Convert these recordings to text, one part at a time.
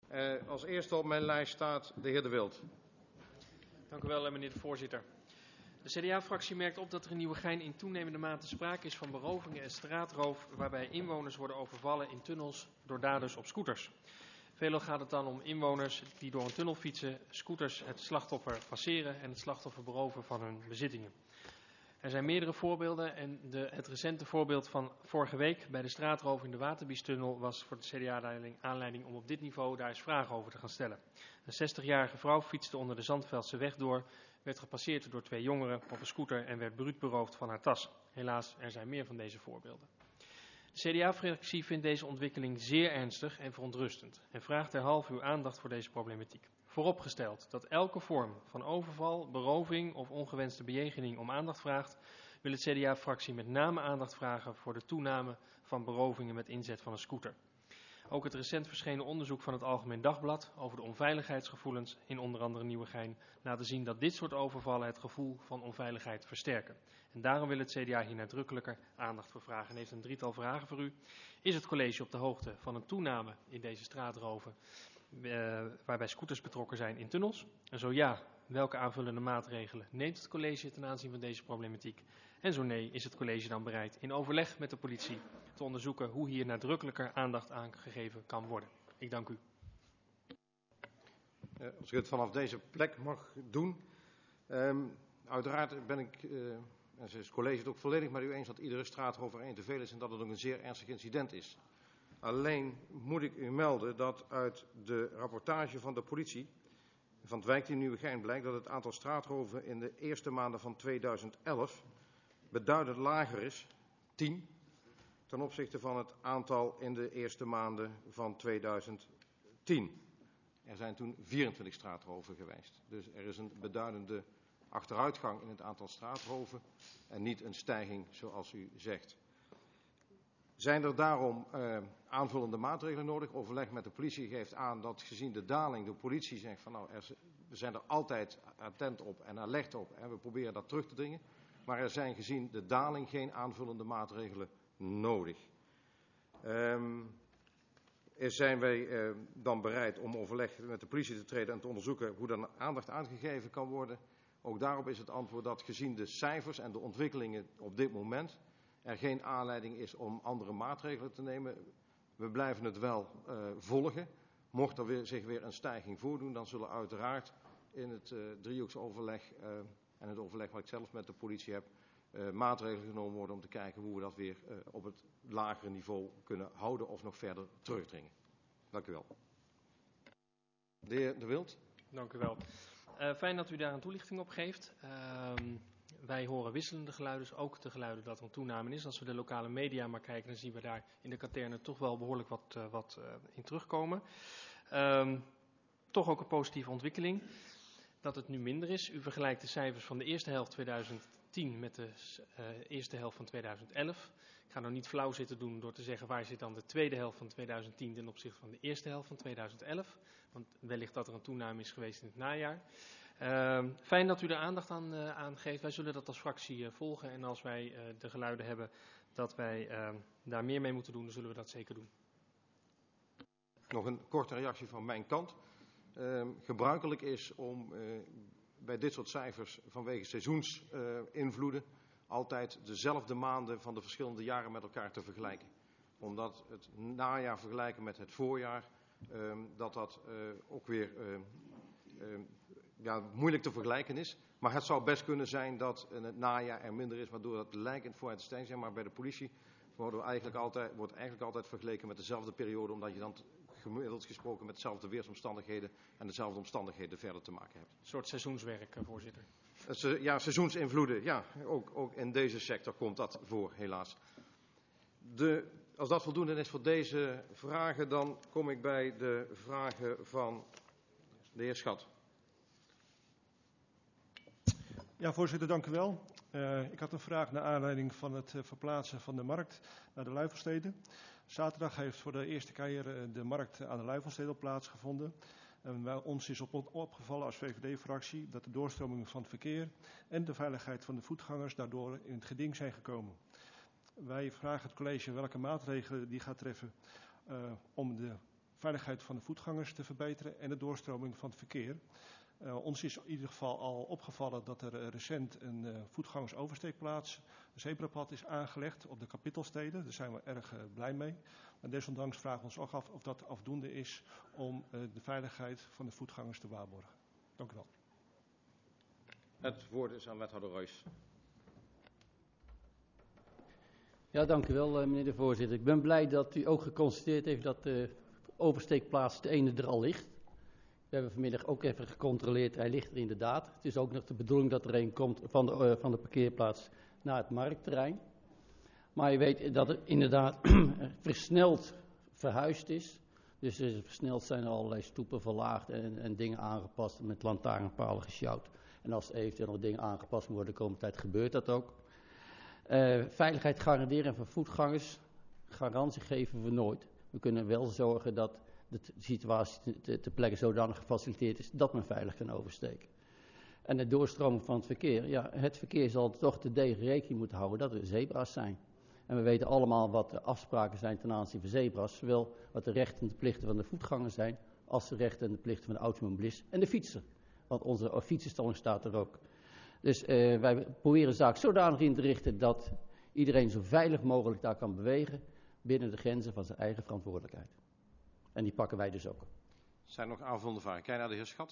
Als eerste op mijn lijst staat de heer De Wild. Dank u wel, meneer de voorzitter. De CDA-fractie merkt op dat er in Nieuwegein in toenemende mate sprake is van berovingen en straatroof, waarbij inwoners worden overvallen in tunnels door daders op scooters. Veelal gaat het dan om inwoners die door een tunnel fietsen, scooters het slachtoffer passeren en het slachtoffer beroven van hun bezittingen. Er zijn meerdere voorbeelden en het recente voorbeeld van vorige week bij de straatroof in de Waterbies-tunnel was voor de CDA aanleiding om op dit niveau daar eens vragen over te gaan stellen. Een 60-jarige vrouw fietste onder de Zandveldse weg door, werd gepasseerd door 2 jongeren op een scooter en werd bruut beroofd van haar tas. Helaas, er zijn meer van deze voorbeelden. De CDA-fractie vindt deze ontwikkeling zeer ernstig en verontrustend en vraagt derhalve uw aandacht voor deze problematiek. Vooropgesteld dat elke vorm van overval, beroving of ongewenste bejegening om aandacht vraagt, wil het CDA-fractie met name aandacht vragen voor de toename van berovingen met inzet van een scooter. Ook het recent verschenen onderzoek van het Algemeen Dagblad over de onveiligheidsgevoelens in onder andere Nieuwegein laten zien dat dit soort overvallen het gevoel van onveiligheid versterken. En daarom wil het CDA hier nadrukkelijker aandacht voor vragen en heeft een drietal vragen voor u. Is het college op de hoogte van een toename in deze straatroven waarbij scooters betrokken zijn in tunnels? En zo ja, welke aanvullende maatregelen neemt het college ten aanzien van deze problematiek? En zo nee, is het college dan bereid in overleg met de politie te onderzoeken hoe hier nadrukkelijker aandacht aan gegeven kan worden? Ik dank u. Als ik het vanaf deze plek mag doen. Uiteraard ben ik, en is het college het ook volledig met u eens dat iedere straatroof er één te veel is en dat het ook een zeer ernstig incident is. Alleen moet ik u melden dat uit de rapportage van de politie van het wijkteam Nieuwegein blijkt dat het aantal straatroven in de eerste maanden van 2011 beduidend lager is, 10, ten opzichte van het aantal in de eerste maanden van 2010. Er zijn toen 24 straatroven geweest. Dus er is een beduidende achteruitgang in het aantal straatroven en niet een stijging zoals u zegt. Zijn er daarom aanvullende maatregelen nodig? Overleg met de politie geeft aan dat gezien de daling de politie zegt van nou, we zijn er altijd attent op en alert op en we proberen dat terug te dringen. Maar er zijn gezien de daling geen aanvullende maatregelen nodig. Zijn wij dan bereid om overleg met de politie te treden en te onderzoeken hoe dan aandacht aangegeven kan worden? Ook daarop is het antwoord dat gezien de cijfers en de ontwikkelingen op dit moment er geen aanleiding is om andere maatregelen te nemen. We blijven het wel volgen. Mocht er zich weer een stijging voordoen, dan zullen uiteraard in het driehoeksoverleg en het overleg wat ik zelf met de politie heb, maatregelen genomen worden om te kijken hoe we dat weer op het lagere niveau kunnen houden of nog verder terugdringen. Dank u wel. De heer De Wild. Dank u wel. Fijn dat u daar een toelichting op geeft. Wij horen wisselende geluiden, dus ook de geluiden dat er een toename is. Als we de lokale media maar kijken, dan zien we daar in de katerne toch wel behoorlijk wat in terugkomen. Toch ook een positieve ontwikkeling. Dat het nu minder is. U vergelijkt de cijfers van de eerste helft 2010 met de eerste helft van 2011. Ik ga nou niet flauw zitten doen door te zeggen waar zit dan de tweede helft van 2010 ten opzichte van de eerste helft van 2011. Want wellicht dat er een toename is geweest in het najaar. Fijn dat u er aandacht aan geeft. Wij zullen dat als fractie volgen. En als wij de geluiden hebben dat wij daar meer mee moeten doen, dan zullen we dat zeker doen. Nog een korte reactie van mijn kant. Gebruikelijk is om bij dit soort cijfers vanwege seizoensinvloeden altijd dezelfde maanden van de verschillende jaren met elkaar te vergelijken. Omdat het najaar vergelijken met het voorjaar, dat ook weer moeilijk te vergelijken is. Maar het zou best kunnen zijn dat in het najaar er minder is, waardoor het lijkt in het voorjaar te stijgen zijn. Maar bij de politie wordt eigenlijk altijd vergeleken met dezelfde periode, omdat je dan gemiddeld gesproken met dezelfde weersomstandigheden en dezelfde omstandigheden verder te maken hebt. Een soort seizoenswerk, voorzitter. Ja, seizoensinvloeden. Ja, ook in deze sector komt dat voor, helaas. Als dat voldoende is voor deze vragen, dan kom ik bij de vragen van de heer Schat. Ja, voorzitter, dank u wel. Ik had een vraag naar aanleiding van het verplaatsen van de markt naar de Luifelstede. Zaterdag heeft voor de eerste keer de markt aan de Luifelstede plaatsgevonden. En ons is opgevallen als VVD-fractie dat de doorstroming van het verkeer en de veiligheid van de voetgangers daardoor in het geding zijn gekomen. Wij vragen het college welke maatregelen die gaat treffen om de veiligheid van de voetgangers te verbeteren en de doorstroming van het verkeer. Ons is in ieder geval al opgevallen dat er recent een voetgangersoversteekplaats, een zebrapad, is aangelegd op de kapittelsteden. Daar zijn we erg blij mee. Maar desondanks vragen we ons ook af of dat afdoende is om de veiligheid van de voetgangers te waarborgen. Dank u wel. Het woord is aan wethouder Roijs. Ja, dank u wel, meneer de voorzitter. Ik ben blij dat u ook geconstateerd heeft dat de oversteekplaats de ene er al ligt. We hebben vanmiddag ook even gecontroleerd, hij ligt er inderdaad. Het is ook nog de bedoeling dat er een komt van de parkeerplaats naar het marktterrein. Maar je weet dat het inderdaad versneld verhuisd is. Dus versneld zijn er allerlei stoepen verlaagd en dingen aangepast, met lantaarnpalen gesjouwd. En als er eventueel nog dingen aangepast worden de komende tijd, gebeurt dat ook. Veiligheid garanderen van voetgangers, garantie geven we nooit. We kunnen wel zorgen dat de situatie ter plekke zodanig gefaciliteerd is dat men veilig kan oversteken. En de doorstroming van het verkeer. Ja, het verkeer zal toch te degen rekening moeten houden dat er zebra's zijn. En we weten allemaal wat de afspraken zijn ten aanzien van zebra's. Zowel wat de rechten en de plichten van de voetganger zijn, als de rechten en de plichten van de automobilist en de fietser. Want onze fietsenstalling staat er ook. Dus wij proberen de zaak zodanig in te richten dat iedereen zo veilig mogelijk daar kan bewegen binnen de grenzen van zijn eigen verantwoordelijkheid. En die pakken wij dus ook. Zijn er nog aanvullende vragen? Kijk naar de heer Schat.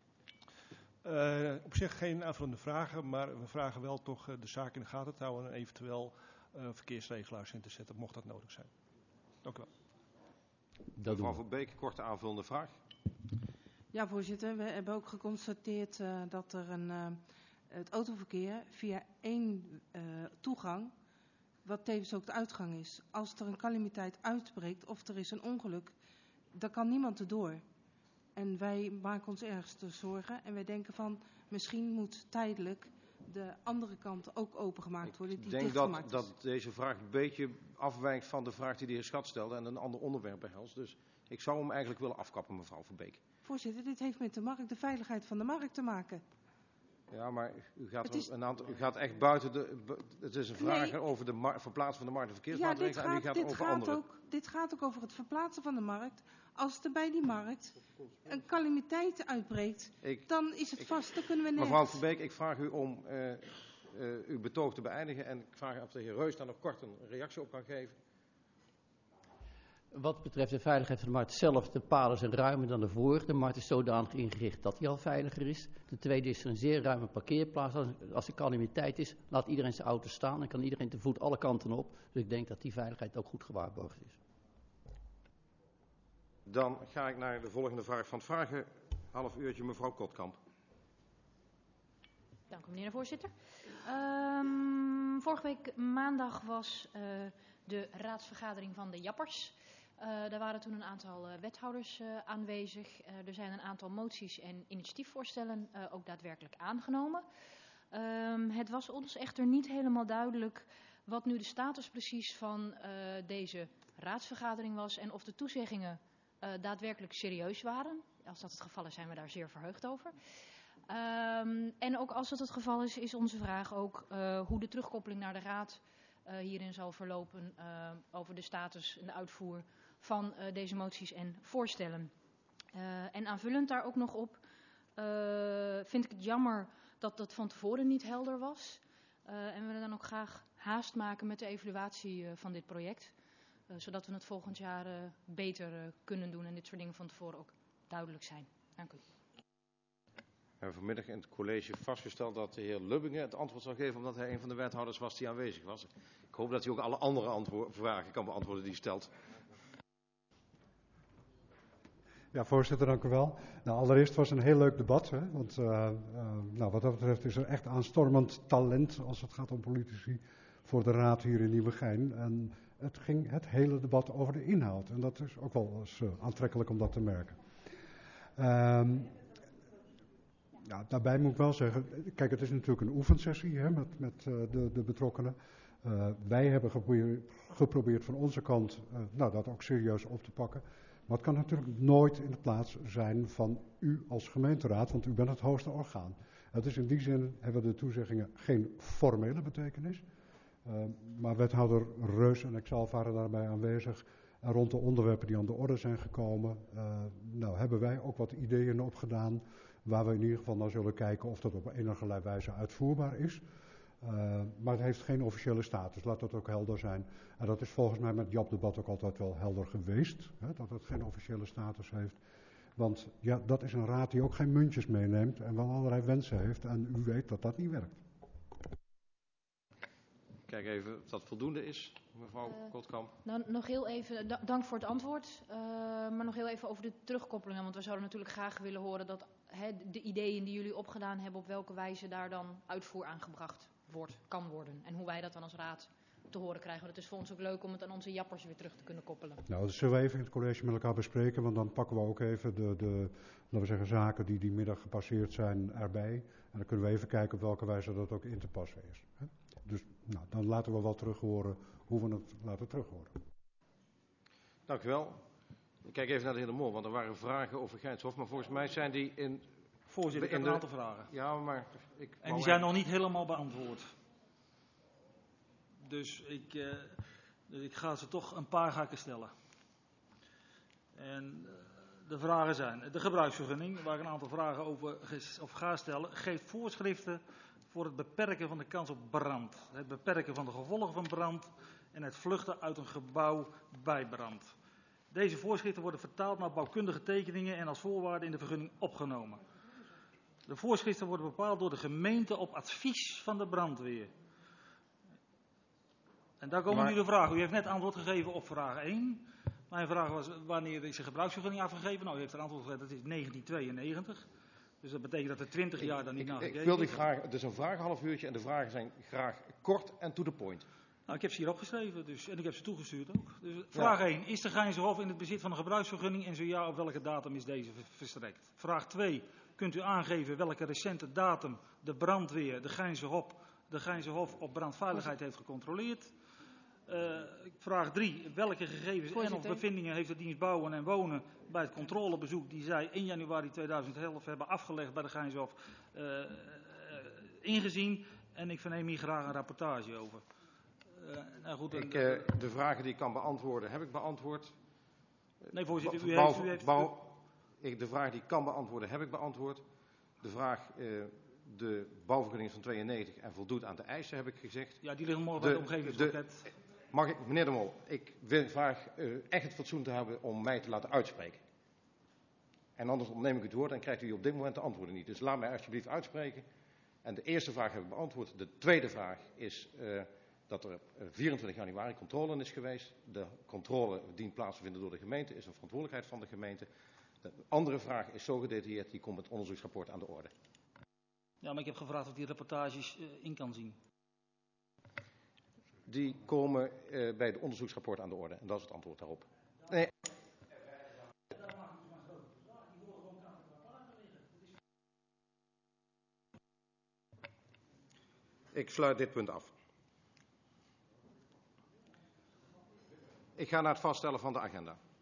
Op zich geen aanvullende vragen, maar we vragen wel toch de zaak in de gaten te houden en eventueel verkeersregelaars in te zetten, mocht dat nodig zijn. Dank u wel. Mevrouw Van Beek, korte aanvullende vraag. Ja, voorzitter. We hebben ook geconstateerd dat er het autoverkeer via één toegang, wat tevens ook de uitgang is. Als er een calamiteit uitbreekt of er is een ongeluk, dan kan niemand erdoor. En wij maken ons ergste zorgen en wij denken van misschien moet tijdelijk de andere kant ook opengemaakt worden. Ik denk dat deze vraag een beetje afwijkt van de vraag die de heer Schat stelde en een ander onderwerp behelst. Dus ik zou hem eigenlijk willen afkappen, mevrouw Van Beek. Voorzitter, dit heeft met de veiligheid van de markt te maken. Ja, maar u gaat echt buiten het is een vraag over de verplaatsen van de markt en verkeersmaatregelen en u gaat over andere. Dit gaat ook over het verplaatsen van de markt. Als er bij die markt een calamiteit uitbreekt, dan is het vast, dan kunnen we nergens. Mevrouw Van Beek, ik vraag u om uw betoog te beëindigen en ik vraag of de heer Reus daar nog kort een reactie op kan geven. Wat betreft de veiligheid van de markt zelf, de paden zijn ruimer dan de vorige. De markt is zodanig ingericht dat die al veiliger is. Ten tweede is er een zeer ruime parkeerplaats. Als er calamiteit is, laat iedereen zijn auto staan en kan iedereen te voet alle kanten op. Dus ik denk dat die veiligheid ook goed gewaarborgd is. Dan ga ik naar de volgende vraag van het vragen. Half uurtje, mevrouw Kotkamp. Dank u, meneer de voorzitter. Vorige week maandag was de raadsvergadering van de Jappers. Daar waren toen een aantal wethouders aanwezig. Er zijn een aantal moties en initiatiefvoorstellen ook daadwerkelijk aangenomen. Het was ons echter niet helemaal duidelijk wat nu de status precies van deze raadsvergadering was en of de toezeggingen daadwerkelijk serieus waren. Als dat het geval is, zijn we daar zeer verheugd over. En ook als dat het geval is, is onze vraag ook hoe de terugkoppeling naar de raad hierin zal verlopen over de status en de uitvoer van deze moties en voorstellen. En aanvullend daar ook nog op vind ik het jammer dat dat van tevoren niet helder was. En we willen dan ook graag haast maken met de evaluatie van dit project. Zodat we het volgend jaar beter kunnen doen en dit soort dingen van tevoren ook duidelijk zijn. Dank u. We hebben vanmiddag in het college vastgesteld dat de heer Lubbingen het antwoord zal geven omdat hij een van de wethouders was die aanwezig was. Ik hoop dat hij ook alle andere vragen kan beantwoorden die hij stelt. Ja, voorzitter, dank u wel. Nou, allereerst was het een heel leuk debat. Hè? Want wat dat betreft is er echt aanstormend talent als het gaat om politici voor de raad hier in Nieuwegein. En het ging het hele debat over de inhoud. En dat is ook wel eens aantrekkelijk om dat te merken. Daarbij moet ik wel zeggen, kijk, het is natuurlijk een oefensessie hè, met de betrokkenen. Wij hebben geprobeerd van onze kant dat ook serieus op te pakken. Maar het kan natuurlijk nooit in de plaats zijn van u als gemeenteraad, want u bent het hoogste orgaan. Het is in die zin hebben de toezeggingen geen formele betekenis. Maar wethouder Reus en ikzelf waren daarbij aanwezig. rond de onderwerpen die aan de orde zijn gekomen, nou hebben wij ook wat ideeën opgedaan waar we in ieder geval naar zullen kijken of dat op enige wijze uitvoerbaar is. Maar het heeft geen officiële status, laat dat ook helder zijn. En dat is volgens mij met JAP-debat ook altijd wel helder geweest, hè, dat het geen officiële status heeft. Want ja, dat is een raad die ook geen muntjes meeneemt en wel allerlei wensen heeft. En u weet dat dat niet werkt. Kijk even of dat voldoende is, mevrouw Kotkamp. Nou, nog heel even, dank voor het antwoord. Maar nog heel even over de terugkoppelingen. Want we zouden natuurlijk graag willen horen dat de ideeën die jullie opgedaan hebben, op welke wijze daar dan uitvoer aangebracht kan worden. En hoe wij dat dan als raad te horen krijgen. Want het is voor ons ook leuk om het aan onze jappers weer terug te kunnen koppelen. Nou, dat zullen we even in het college met elkaar bespreken. Want dan pakken we ook even de laten we zeggen, zaken die die middag gepasseerd zijn erbij. En dan kunnen we even kijken op welke wijze dat ook in te passen is. Hè? Dus nou, dan laten we wel terug horen hoe we het laten terug horen. Dank u wel. Ik kijk even naar de heer De Mol, want er waren vragen over Geinshof. Maar volgens mij zijn die in... Voorzitter, ik heb een aantal vragen. Ja, maar... En die zijn nog niet helemaal beantwoord. Dus ik ga ze toch een paar stellen. En de vragen zijn: de gebruiksvergunning, waar ik een aantal vragen over ga stellen, geeft voorschriften voor het beperken van de kans op brand, het beperken van de gevolgen van brand en het vluchten uit een gebouw bij brand. Deze voorschriften worden vertaald naar bouwkundige tekeningen en als voorwaarde in de vergunning opgenomen. De voorschriften worden bepaald door de gemeente op advies van de brandweer. En daar komen nu de vragen. U heeft net antwoord gegeven op vraag 1. Mijn vraag was: wanneer is de gebruiksvergunning afgegeven? Nou, u heeft er antwoord gegeven, dat is 1992. Dus dat betekent dat er 20 jaar dan niet naar gekeken is. Ik wil die vragen, het is een vragenhalf uurtje en de vragen zijn graag kort en to the point. Nou, ik heb ze hier opgeschreven dus, en ik heb ze toegestuurd ook. Dus vraag 1. Is de Geinzerhof in het bezit van een gebruiksvergunning en zo ja, op welke datum is deze verstrekt? Vraag 2. Kunt u aangeven welke recente datum de brandweer de Geinzerhof op brandveiligheid heeft gecontroleerd? Vraag 3. Welke gegevens en of bevindingen heeft de dienst Bouwen en Wonen bij het controlebezoek die zij in januari 2011 hebben afgelegd bij de Geinzerhof ingezien? En ik verneem hier graag een rapportage over. Nou goed, de vragen die ik kan beantwoorden, heb ik beantwoord. Nee, voorzitter, de vraag die ik kan beantwoorden, heb ik beantwoord. De vraag, de bouwvergunning is van 92 en voldoet aan de eisen, heb ik gezegd. Ja, die liggen morgen bij het omgevingspakket. Mag ik, meneer De Mol, ik wil vraag echt het fatsoen te hebben om mij te laten uitspreken. En anders ontneem ik het woord en krijgt u op dit moment de antwoorden niet. Dus laat mij alsjeblieft uitspreken. En de eerste vraag heb ik beantwoord. De tweede vraag is dat er 24 januari controle is geweest. De controle dient plaats te vinden door de gemeente, is een verantwoordelijkheid van de gemeente. De andere vraag is zo gedetailleerd, die komt met het onderzoeksrapport aan de orde. Ja, maar ik heb gevraagd of die rapportages in kan zien. Die komen bij het onderzoeksrapport aan de orde. En dat is het antwoord daarop. Nee. Ik sluit dit punt af. Ik ga naar het vaststellen van de agenda.